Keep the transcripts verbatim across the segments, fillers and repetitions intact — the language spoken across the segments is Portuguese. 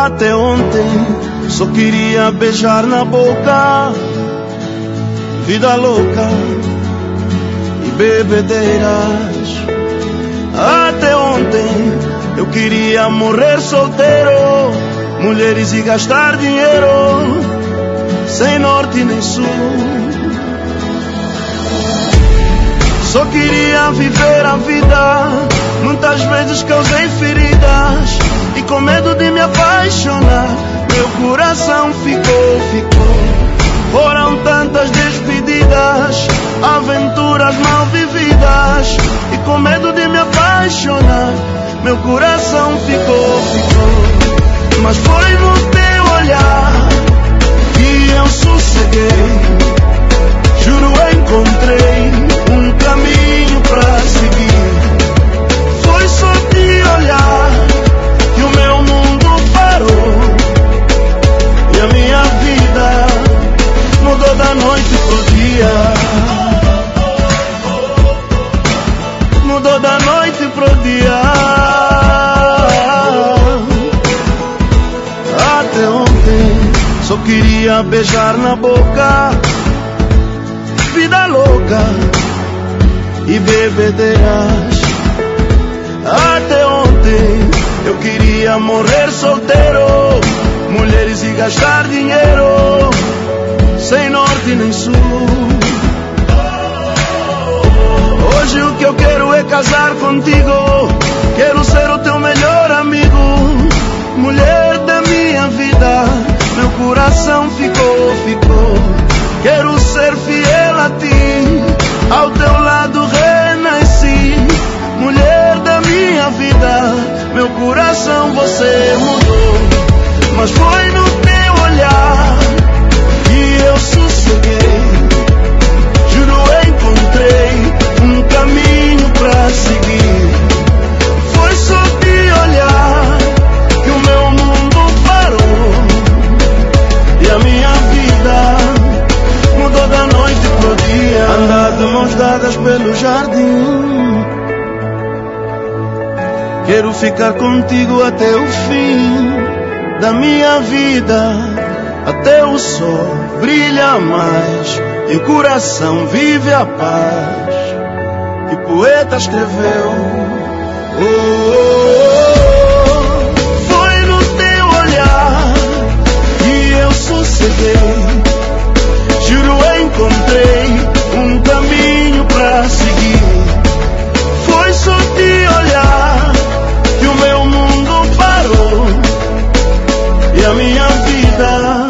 Até ontem só queria beijar na boca, vida louca e bebedeiras. Até ontem eu queria morrer solteiro, mulheres e gastar dinheiro, sem norte nem sul. Só queria viver a vida, muitas vezes causei feridas, e com medo de me apaixonar, meu coração ficou, ficou. Foram tantas despedidas, aventuras mal vividas, e com medo de me apaixonar, meu coração ficou, ficou. Mas foi no teu olhar que eu sosseguei, juro encontrei um caminho pra seguir. Foi só te olhar que o meu mundo parou, e a minha vida mudou da noite pro dia. Mudou da noite pro dia. Até ontem só queria beijar na boca, vida louca e bebedeiras. Até ontem eu queria morrer solteiro, mulheres e gastar dinheiro, sem norte nem sul. Hoje o que eu quero é casar contigo, quero ser o teu melhor amigo, mulher da minha vida. Meu coração ficou, ficou. Quero ser fiel a ti, ao teu lado renasci, mulher da minha vida. Meu coração você mudou, mas foi no teu olhar que eu sosseguei, juro encontrei um caminho pra seguir. Foi só te olhar que o meu mundo parou, e a minha vida mudou da noite pro dia. Andar de mãos dadas pelo jardim, quero ficar contigo até o fim da minha vida, até o sol brilha mais e o coração vive a paz. E poeta escreveu, oh, oh, oh. Foi no teu olhar que eu sosseguei, juro encontrei um caminho pra seguir. Foi só te olhar que o meu mundo parou, e a minha vida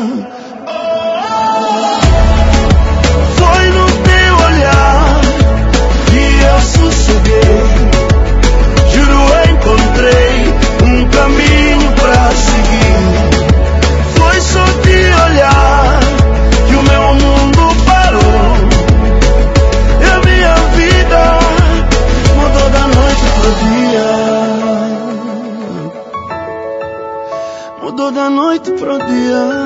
foi no teu olhar que eu sosseguei, juro encontrei um caminho pra seguir. Foi só te olhar que o meu mundo parou, e a minha vida mudou da noite pro dia. Mudou da noite pro dia.